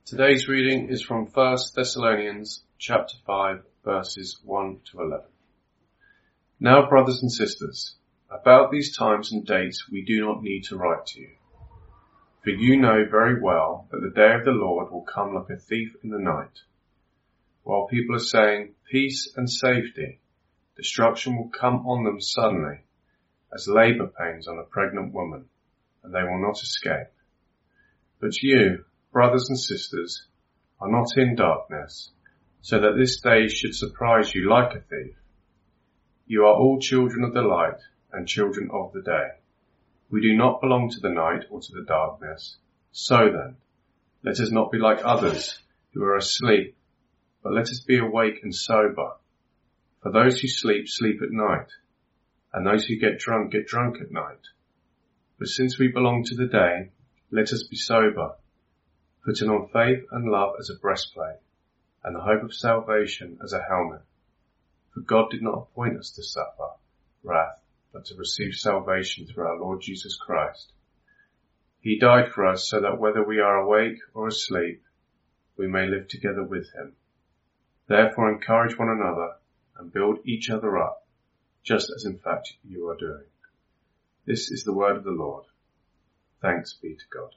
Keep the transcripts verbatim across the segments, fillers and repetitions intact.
Today's reading is from First Thessalonians chapter five, verses one to eleven. Now, brothers and sisters, about these times and dates we do not need to write to you. For you know very well that the day of the Lord will come like a thief in the night. While people are saying peace and safety, destruction will come on them suddenly, as labour pains on a pregnant woman, and they will not escape. But you, brothers and sisters, are not in darkness, so that this day should surprise you like a thief. You are all children of the light and children of the day. We do not belong to the night or to the darkness. So then, let us not be like others who are asleep, but let us be awake and sober. For those who sleep, sleep at night, and those who get drunk, get drunk at night. But since we belong to the day, let us be sober, putting on faith and love as a breastplate, and the hope of salvation as a helmet. For God did not appoint us to suffer wrath, but to receive salvation through our Lord Jesus Christ. He died for us so that whether we are awake or asleep, we may live together with him. Therefore encourage one another and build each other up, just as in fact you are doing. This is the word of the Lord. Thanks be to God.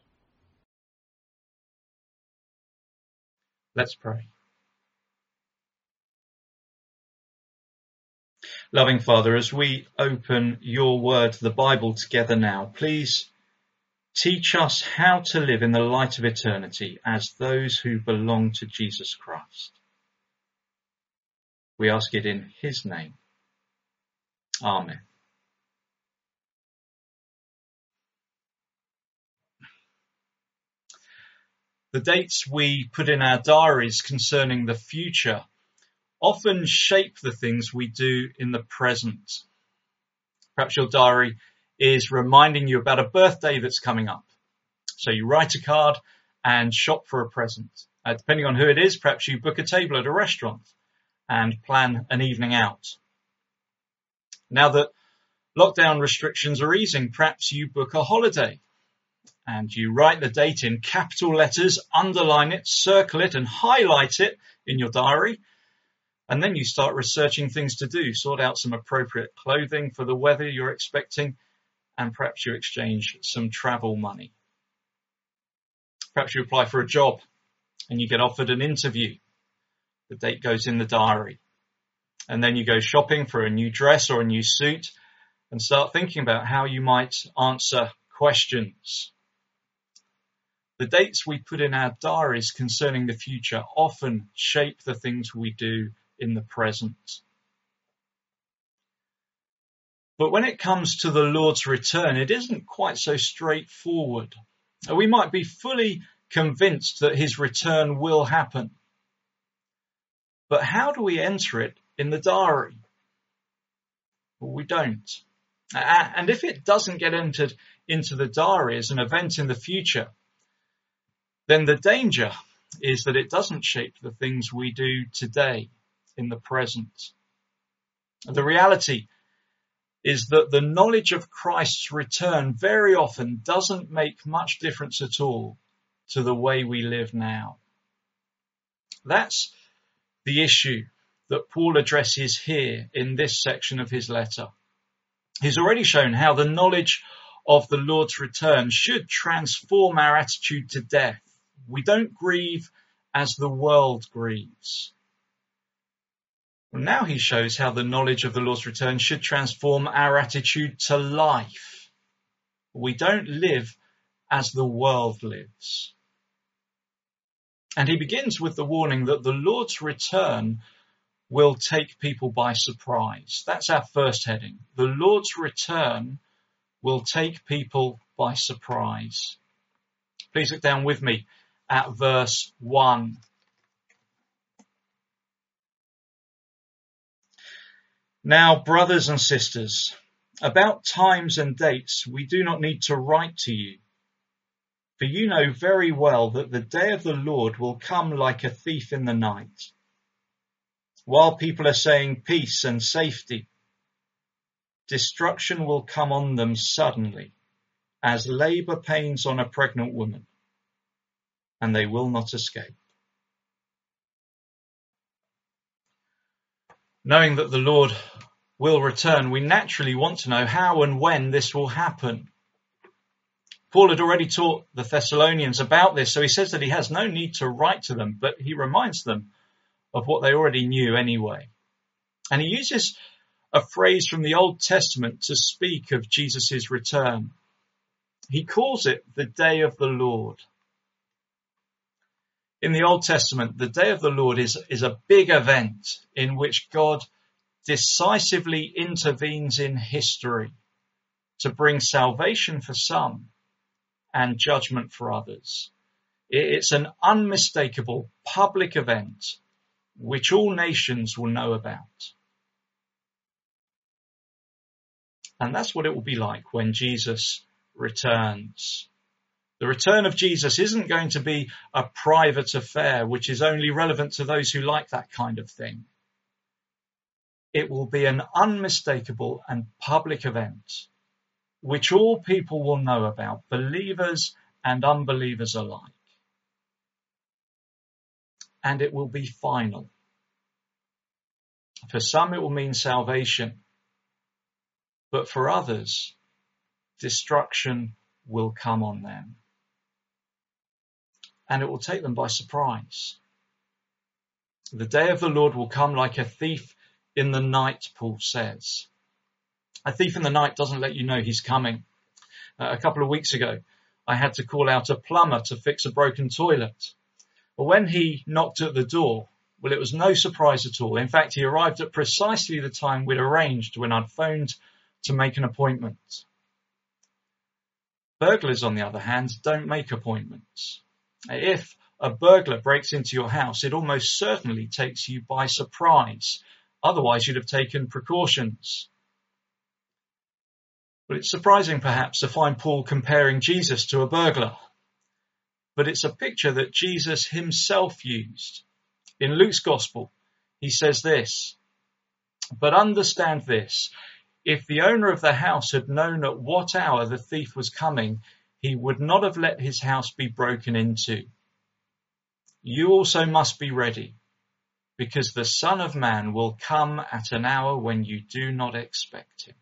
Let's pray. Loving Father, as we open your word, the Bible, together now, please teach us how to live in the light of eternity as those who belong to Jesus Christ. We ask it in his name. Amen. The dates we put in our diaries concerning the future often shape the things we do in the present. Perhaps your diary is reminding you about a birthday that's coming up. So you write a card and shop for a present. Uh, depending on who it is, perhaps you book a table at a restaurant and plan an evening out. Now that lockdown restrictions are easing, perhaps you book a holiday. And you write the date in capital letters, underline it, circle it, and highlight it in your diary. And then you start researching things to do, sort out some appropriate clothing for the weather you're expecting, and perhaps you exchange some travel money. Perhaps you apply for a job and you get offered an interview. The date goes in the diary. And then you go shopping for a new dress or a new suit and start thinking about how you might answer questions. The dates we put in our diaries concerning the future often shape the things we do in the present. But when it comes to the Lord's return, it isn't quite so straightforward. We might be fully convinced that his return will happen. But how do we enter it in the diary? Well, we don't. And if it doesn't get entered into the diary as an event in the future, then the danger is that it doesn't shape the things we do today in the present. The reality is that the knowledge of Christ's return very often doesn't make much difference at all to the way we live now. That's the issue that Paul addresses here in this section of his letter. He's already shown how the knowledge of the Lord's return should transform our attitude to death. We don't grieve as the world grieves. Well, now he shows how the knowledge of the Lord's return should transform our attitude to life. We don't live as the world lives. And he begins with the warning that the Lord's return will take people by surprise. That's our first heading. The Lord's return will take people by surprise. Please look down with me at verse one. Now, brothers and sisters, about times and dates we do not need to write to you, for you know very well that the day of the Lord will come like a thief in the night. While people are saying peace and safety, destruction will come on them suddenly, as labour pains on a pregnant woman, and they will not escape. Knowing that the Lord will return, we naturally want to know how and when this will happen. Paul had already taught the Thessalonians about this, so he says that he has no need to write to them, but he reminds them of what they already knew anyway. And he uses a phrase from the Old Testament to speak of Jesus' return. He calls it the day of the Lord. In the Old Testament, the day of the Lord is, is a big event in which God decisively intervenes in history to bring salvation for some and judgment for others. It's an unmistakable public event which all nations will know about. And that's what it will be like when Jesus returns. The return of Jesus isn't going to be a private affair which is only relevant to those who like that kind of thing. It will be an unmistakable and public event which all people will know about, believers and unbelievers alike. And it will be final. For some it will mean salvation, but for others, destruction will come on them. And it will take them by surprise. The day of the Lord will come like a thief in the night, Paul says. A thief in the night doesn't let you know he's coming. Uh, a couple of weeks ago, I had to call out a plumber to fix a broken toilet. But when he knocked at the door, well, it was no surprise at all. In fact, he arrived at precisely the time we'd arranged when I'd phoned to make an appointment. Burglars, on the other hand, don't make appointments. If a burglar breaks into your house, it almost certainly takes you by surprise. Otherwise, you'd have taken precautions. But it's surprising, perhaps, to find Paul comparing Jesus to a burglar. But it's a picture that Jesus himself used. In Luke's Gospel, he says this, "But understand this, if the owner of the house had known at what hour the thief was coming, he would not have let his house be broken into. You also must be ready, because the Son of Man will come at an hour when you do not expect him."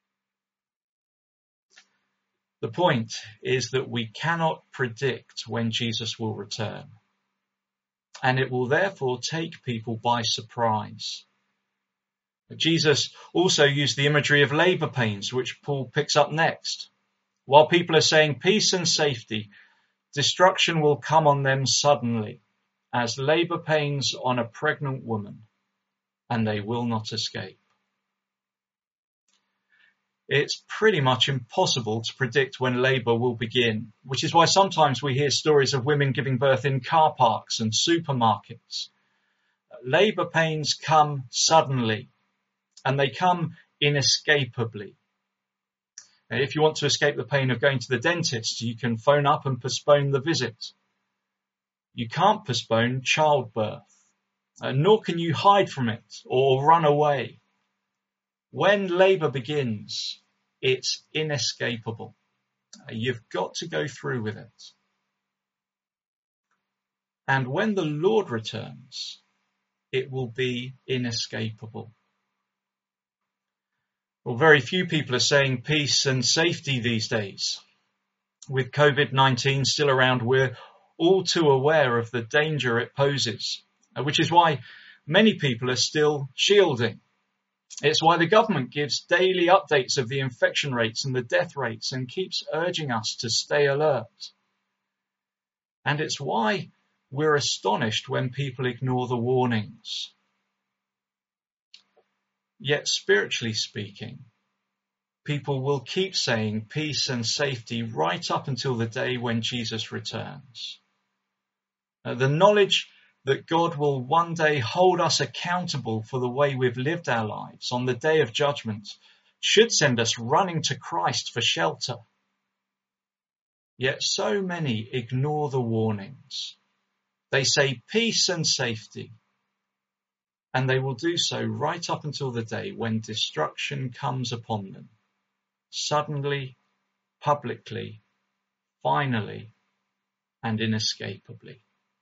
The point is that we cannot predict when Jesus will return, and it will therefore take people by surprise. Jesus also used the imagery of labour pains, which Paul picks up next. While people are saying peace and safety, destruction will come on them suddenly, as labour pains on a pregnant woman, and they will not escape. It's pretty much impossible to predict when labour will begin, which is why sometimes we hear stories of women giving birth in car parks and supermarkets. Labour pains come suddenly, and they come inescapably. If you want to escape the pain of going to the dentist, you can phone up and postpone the visit. You can't postpone childbirth, uh, nor can you hide from it or run away. When labour begins, it's inescapable. Uh, you've got to go through with it. And when the Lord returns, it will be inescapable. Well, very few people are saying peace and safety these days. With COVID nineteen still around, we're all too aware of the danger it poses, which is why many people are still shielding. It's why the government gives daily updates of the infection rates and the death rates and keeps urging us to stay alert. And it's why we're astonished when people ignore the warnings. Yet, spiritually speaking, people will keep saying peace and safety right up until the day when Jesus returns. Uh, the knowledge that God will one day hold us accountable for the way we've lived our lives on the day of judgment should send us running to Christ for shelter. Yet so many ignore the warnings. They say peace and safety, and they will do so right up until the day when destruction comes upon them. Suddenly, publicly, finally, and inescapably.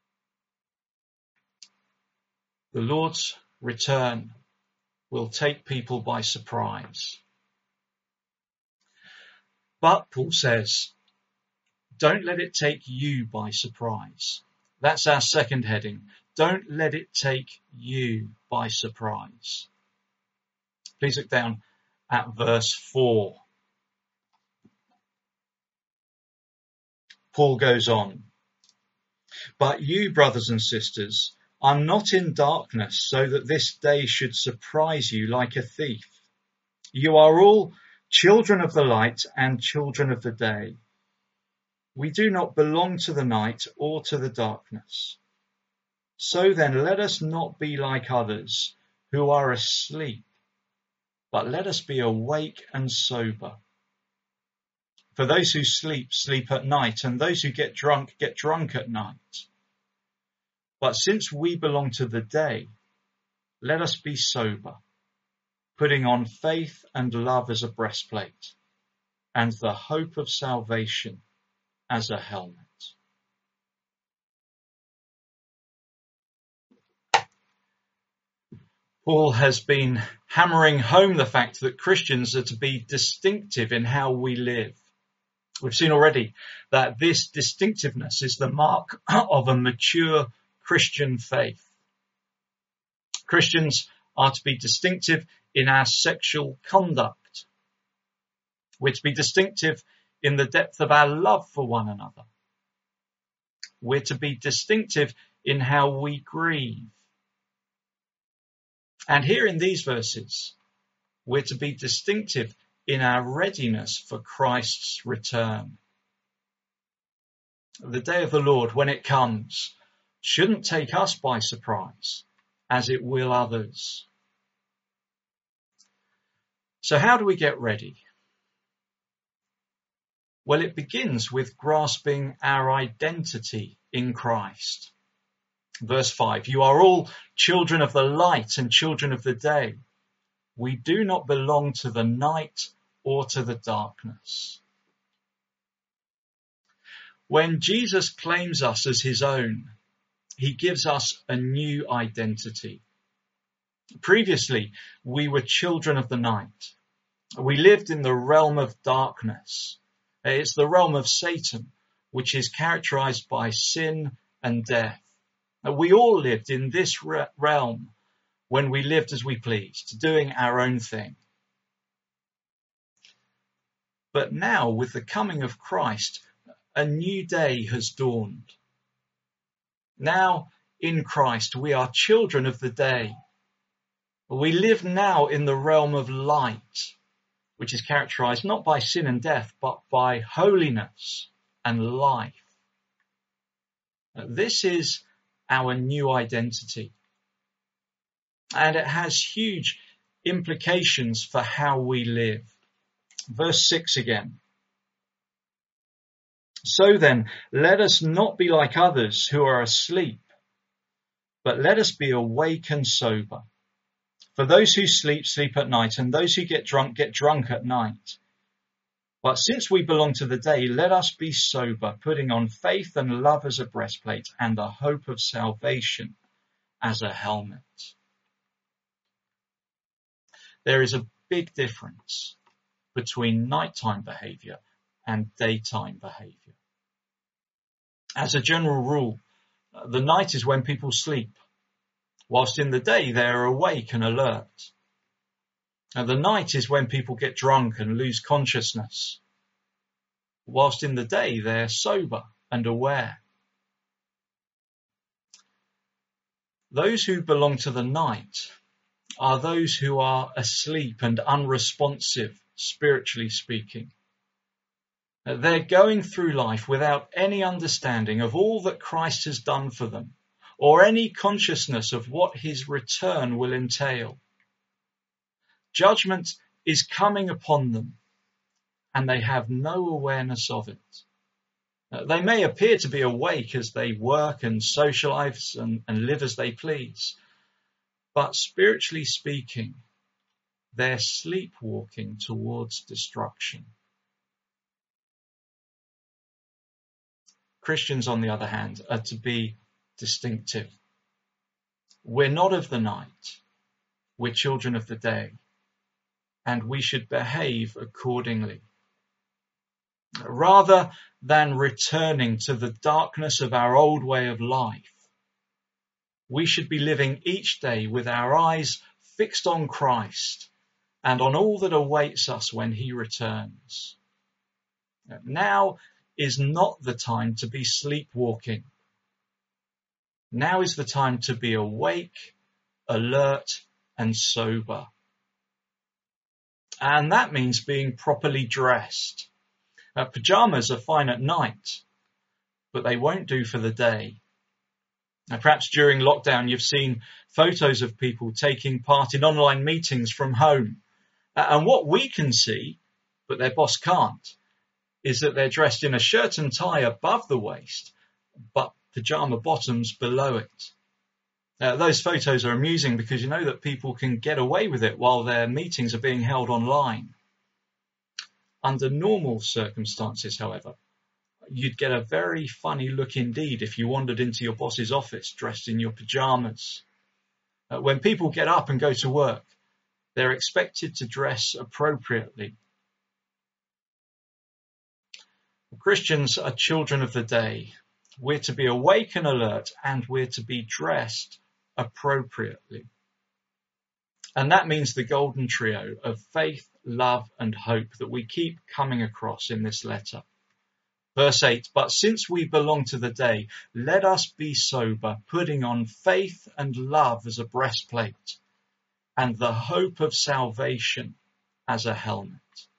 The Lord's return will take people by surprise. But, Paul says, don't let it take you by surprise. That's our second heading. Don't let it take you by surprise. Please look down at verse four. Paul goes on. But you, brothers and sisters, are not in darkness so that this day should surprise you like a thief. You are all children of the light and children of the day. We do not belong to the night or to the darkness. So then let us not be like others who are asleep, but let us be awake and sober. For those who sleep, sleep at night, and those who get drunk, get drunk at night. But since we belong to the day, let us be sober, putting on faith and love as a breastplate, and the hope of salvation as a helmet. Paul has been hammering home the fact that Christians are to be distinctive in how we live. We've seen already that this distinctiveness is the mark of a mature Christian faith. Christians are to be distinctive in our sexual conduct. We're to be distinctive in the depth of our love for one another. We're to be distinctive in how we grieve. And here in these verses, we're to be distinctive in our readiness for Christ's return. The day of the Lord, when it comes, shouldn't take us by surprise, as it will others. So how do we get ready? Well, it begins with grasping our identity in Christ. Verse five, you are all children of the light and children of the day. We do not belong to the night or to the darkness. When Jesus claims us as his own, he gives us a new identity. Previously, we were children of the night. We lived in the realm of darkness. It's the realm of Satan, which is characterized by sin and death. We all lived in this re- realm when we lived as we pleased, doing our own thing. But now, with the coming of Christ, a new day has dawned. Now, in Christ, we are children of the day. We live now in the realm of light, which is characterized not by sin and death, but by holiness and life. This is our new identity. And it has huge implications for how we live. Verse six again. So then, let us not be like others who are asleep, but let us be awake and sober. For those who sleep, sleep at night, and those who get drunk, get drunk at night. But since we belong to the day, let us be sober, putting on faith and love as a breastplate, and the hope of salvation as a helmet. There is a big difference between nighttime behaviour and daytime behaviour. As a general rule, the night is when people sleep, whilst in the day they are awake and alert. And the night is when people get drunk and lose consciousness, whilst in the day they're sober and aware. Those who belong to the night are those who are asleep and unresponsive, spiritually speaking. They're going through life without any understanding of all that Christ has done for them, or any consciousness of what his return will entail. Judgment is coming upon them, and they have no awareness of it. They may appear to be awake as they work and socialize and, and live as they please, but spiritually speaking, they're sleepwalking towards destruction. Christians, on the other hand, are to be distinctive. We're not of the night. We're children of the day, and we should behave accordingly. Rather than returning to the darkness of our old way of life, we should be living each day with our eyes fixed on Christ and on all that awaits us when he returns. Now is not the time to be sleepwalking. Now is the time to be awake, alert, and sober. And that means being properly dressed. Uh, pajamas are fine at night, but they won't do for the day. Now, perhaps during lockdown you've seen photos of people taking part in online meetings from home. Uh, and what we can see, but their boss can't, is that they're dressed in a shirt and tie above the waist, but pajama bottoms below it. Uh, those photos are amusing because you know that people can get away with it while their meetings are being held online. Under normal circumstances, however, you'd get a very funny look indeed if you wandered into your boss's office dressed in your pajamas. Uh, when people get up and go to work, they're expected to dress appropriately. Christians are children of the day. We're to be awake and alert, and we're to be dressed appropriately. And that means the golden trio of faith, love, and hope that we keep coming across in this letter. Verse eight, but since we belong to the day, let us be sober, putting on faith and love as a breastplate, and the hope of salvation as a helmet.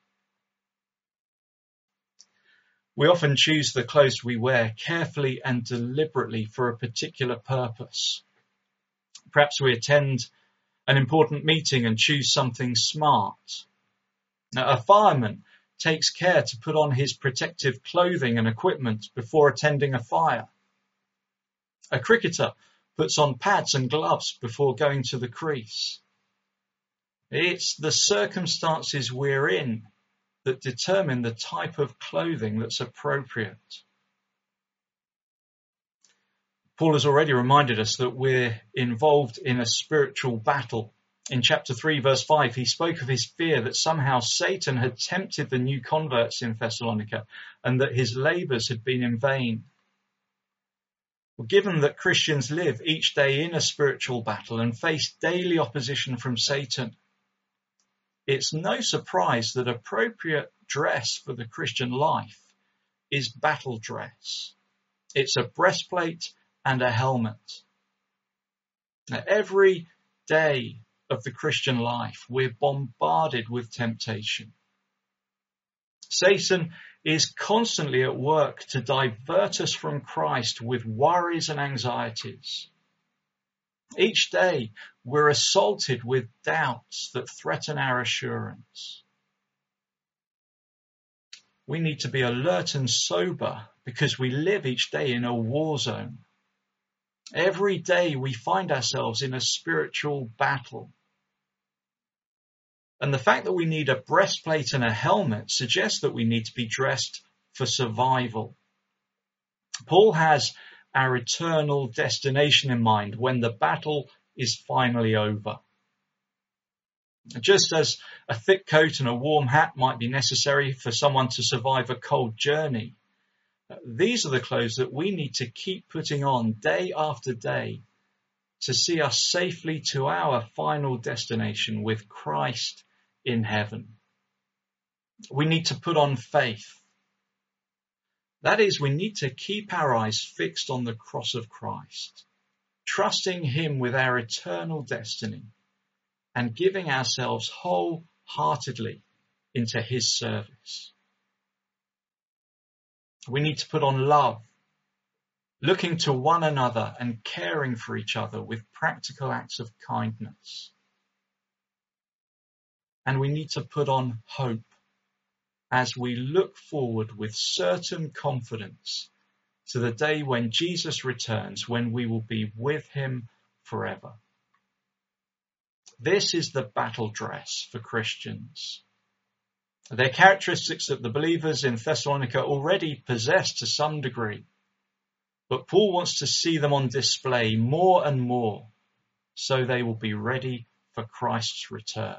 We often choose the clothes we wear carefully and deliberately for a particular purpose. Perhaps we attend an important meeting and choose something smart. Now, a fireman takes care to put on his protective clothing and equipment before attending a fire. A cricketer puts on pads and gloves before going to the crease. It's the circumstances we're in that determine the type of clothing that's appropriate. Paul has already reminded us that we're involved in a spiritual battle. In chapter three, verse five, he spoke of his fear that somehow Satan had tempted the new converts in Thessalonica and that his labours had been in vain. Well, given that Christians live each day in a spiritual battle and face daily opposition from Satan, it's no surprise that appropriate dress for the Christian life is battle dress. It's a breastplate and a helmet. Now, every day of the Christian life, we're bombarded with temptation. Satan is constantly at work to divert us from Christ with worries and anxieties. Each day, we're assaulted with doubts that threaten our assurance. We need to be alert and sober because we live each day in a war zone. Every day we find ourselves in a spiritual battle. And the fact that we need a breastplate and a helmet suggests that we need to be dressed for survival. Paul has our eternal destination in mind when the battle is finally over. Just as a thick coat and a warm hat might be necessary for someone to survive a cold journey, these are the clothes that we need to keep putting on day after day to see us safely to our final destination with Christ in heaven. We need to put on faith. That is, we need to keep our eyes fixed on the cross of Christ, trusting him with our eternal destiny and giving ourselves wholeheartedly into his service. We need to put on love, looking to one another and caring for each other with practical acts of kindness. And we need to put on hope as we look forward with certain confidence to the day when Jesus returns, when we will be with him forever. This is the battle dress for Christians. They're characteristics that the believers in Thessalonica already possess to some degree. But Paul wants to see them on display more and more, so they will be ready for Christ's return.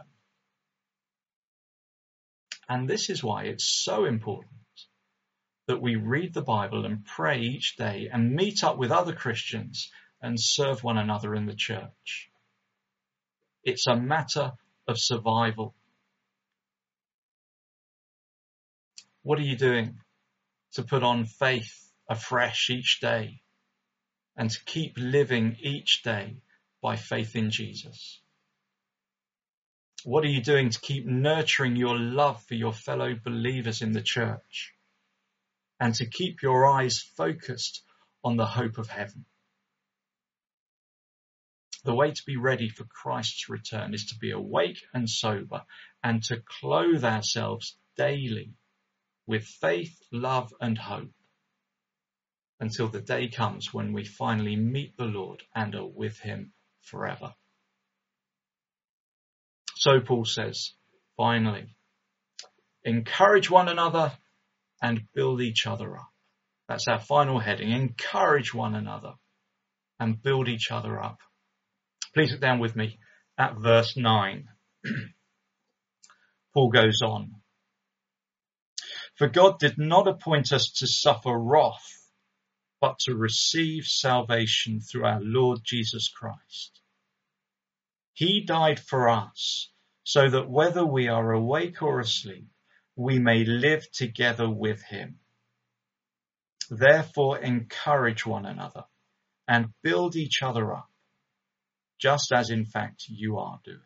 And this is why it's so important that we read the Bible and pray each day and meet up with other Christians and serve one another in the church. It's a matter of survival. What are you doing to put on faith afresh each day and to keep living each day by faith in Jesus? What are you doing to keep nurturing your love for your fellow believers in the church and to keep your eyes focused on the hope of heaven? The way to be ready for Christ's return is to be awake and sober and to clothe ourselves daily with faith, love and hope until the day comes when we finally meet the Lord and are with him forever. So Paul says, finally, encourage one another and build each other up. That's our final heading. Encourage one another and build each other up. Please look down with me at verse nine. Paul goes on. For God did not appoint us to suffer wrath, but to receive salvation through our Lord Jesus Christ. He died for us, so that whether we are awake or asleep, we may live together with him. Therefore, encourage one another and build each other up, just as in fact you are doing.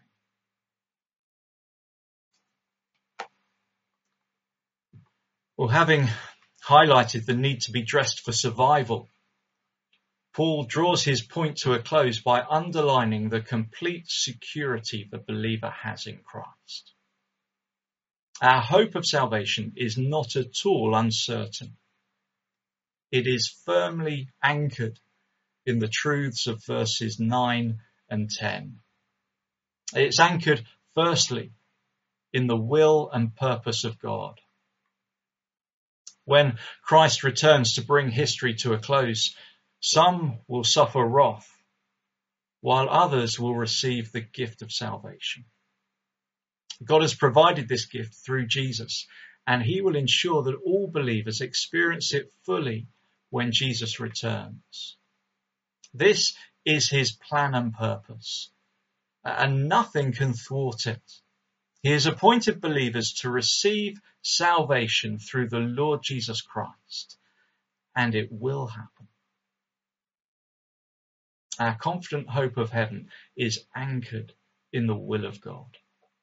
Well, having highlighted the need to be dressed for survival, Paul draws his point to a close by underlining the complete security the believer has in Christ. Our hope of salvation is not at all uncertain. It is firmly anchored in the truths of verses nine and ten. It's anchored, firstly, in the will and purpose of God. When Christ returns to bring history to a close, some will suffer wrath, while others will receive the gift of salvation. God has provided this gift through Jesus, and he will ensure that all believers experience it fully when Jesus returns. This is his plan and purpose, and nothing can thwart it. He has appointed believers to receive salvation through the Lord Jesus Christ, and it will happen. Our confident hope of heaven is anchored in the will of God.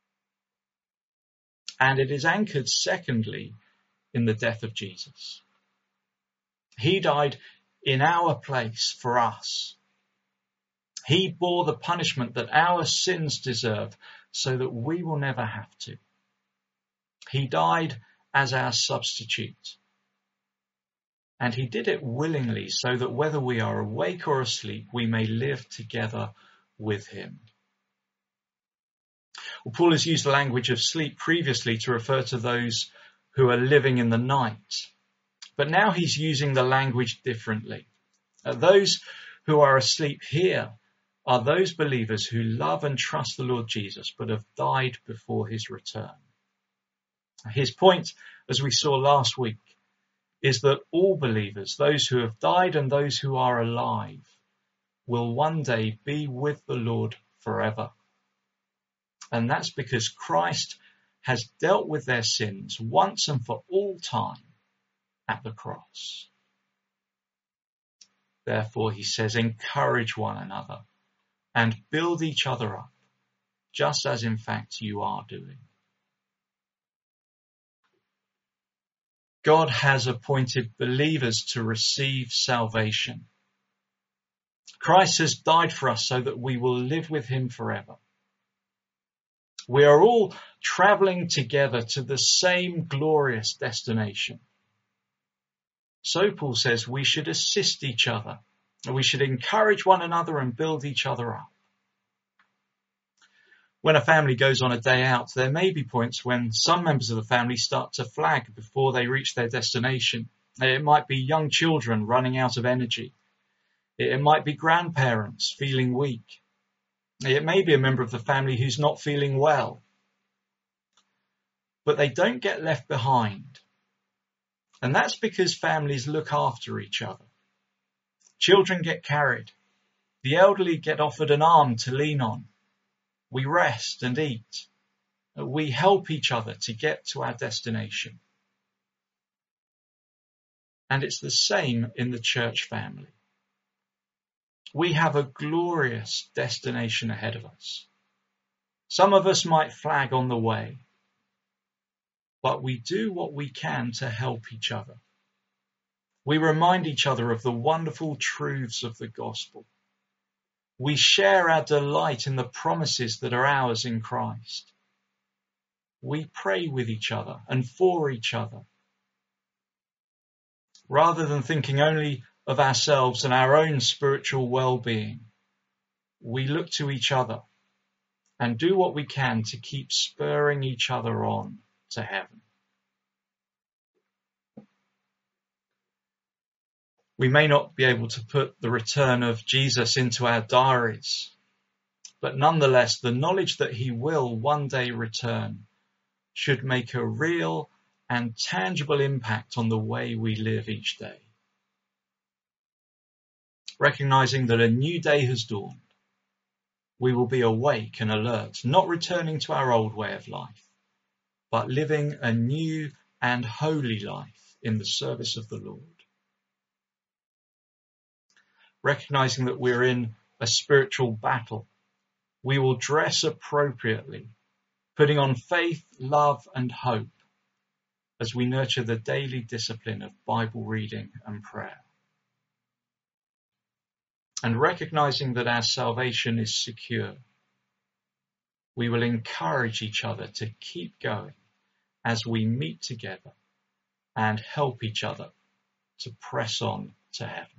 And it is anchored, secondly, in the death of Jesus. He died in our place for us. He bore the punishment that our sins deserve so that we will never have to. He died as our substitute. And he did it willingly so that whether we are awake or asleep, we may live together with him. Well, Paul has used the language of sleep previously to refer to those who are living in the night. But now he's using the language differently. Uh, those who are asleep here are those believers who love and trust the Lord Jesus, but have died before his return. His point, as we saw last week, is that all believers, those who have died and those who are alive, will one day be with the Lord forever. And that's because Christ has dealt with their sins once and for all time at the cross. Therefore, he says, encourage one another and build each other up, just as in fact you are doing. God has appointed believers to receive salvation. Christ has died for us so that we will live with him forever. We are all traveling together to the same glorious destination. So Paul says we should assist each other. We should encourage one another and build each other up. When a family goes on a day out, there may be points when some members of the family start to flag before they reach their destination. It might be young children running out of energy. It might be grandparents feeling weak. It may be a member of the family who's not feeling well. But they don't get left behind. And that's because families look after each other. Children get carried. The elderly get offered an arm to lean on. We rest and eat. We help each other to get to our destination. And it's the same in the church family. We have a glorious destination ahead of us. Some of us might flag on the way, but we do what we can to help each other. We remind each other of the wonderful truths of the gospel. We share our delight in the promises that are ours in Christ. We pray with each other and for each other. Rather than thinking only of ourselves and our own spiritual well-being, we look to each other and do what we can to keep spurring each other on to heaven. We may not be able to put the return of Jesus into our diaries, but nonetheless, the knowledge that he will one day return should make a real and tangible impact on the way we live each day. Recognizing that a new day has dawned, we will be awake and alert, not returning to our old way of life, but living a new and holy life in the service of the Lord. Recognizing that we're in a spiritual battle, we will dress appropriately, putting on faith, love, and hope as we nurture the daily discipline of Bible reading and prayer. And recognizing that our salvation is secure, we will encourage each other to keep going as we meet together and help each other to press on to heaven.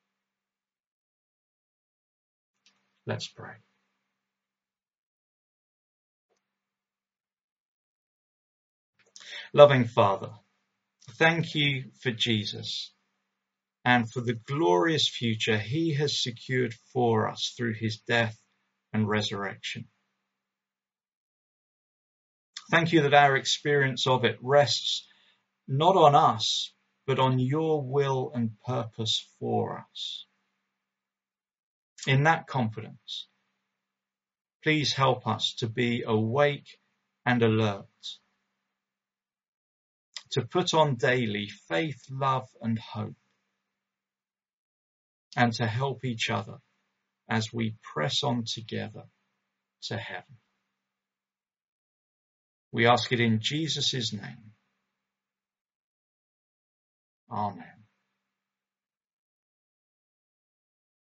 Let's pray. Loving Father, thank you for Jesus and for the glorious future he has secured for us through his death and resurrection. Thank you that our experience of it rests not on us, but on your will and purpose for us. In that confidence, please help us to be awake and alert, to put on daily faith, love, and hope, and to help each other as we press on together to heaven. We ask it in Jesus' name. Amen.